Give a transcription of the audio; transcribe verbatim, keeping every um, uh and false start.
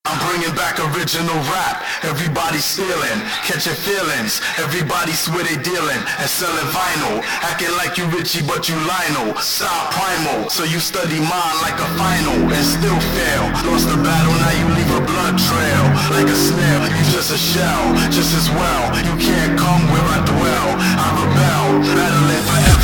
I'm bringing back original rap. Everybody stealing, catching feelings. Everybody swear they dealing and selling vinyl. Acting like you Richie but you Lionel. Style primal, so you study mine like a final and still fail. Lost the battle, now you leave a blood trail. Like a snail, you just a shell. Just as well, you can't come where I dwell. I rebel, battling forever.